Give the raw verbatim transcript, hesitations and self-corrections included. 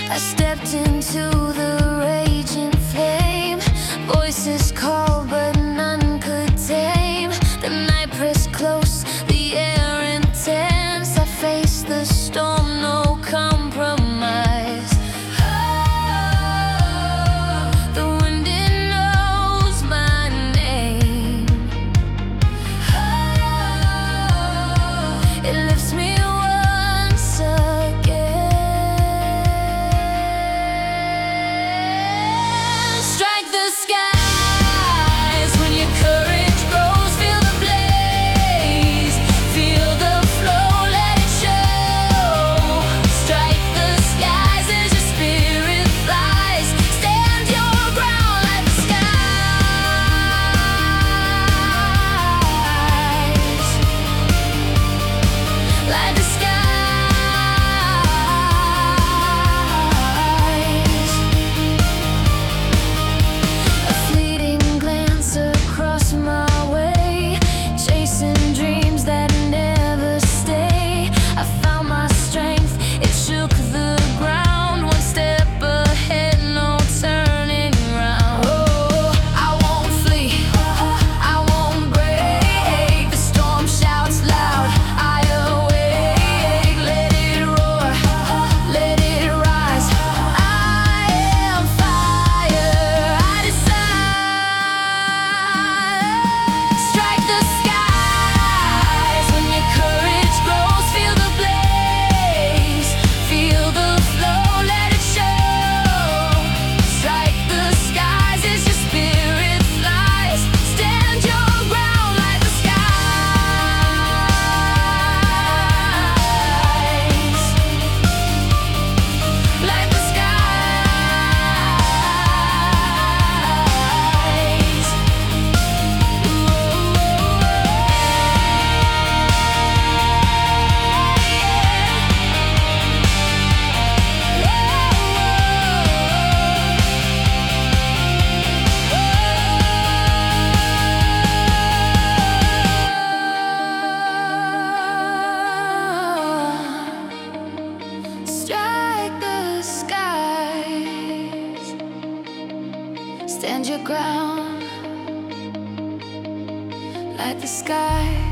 I stepped into the raging flame. Voices called, but none could tame. The night pressed close, the air intense. I faced the storm, no compromise. The wind, it knows my name. It lifts me once again. Strike the skies when your courage grows. Feel the blaze, feel the flow, let it show. Strike the skies as your spirit flies. Stand your ground like the skies, like the skies. A fleeting glance across my way, chasing dreams that never stay. I found my strength, it shook the ground. One step ahead, no turning round. Oh, I won't flee, I won't break. The storm shouts loud, I awake. Let it roar, let it rise. I am fire, I decide. Strike the skies when your courage grows. Feel the blaze, feel the flow, let it show. Strike the skies as your spirit flies. Stand your ground like the skies, like the skies. Strike the skies, stand your ground like the sky.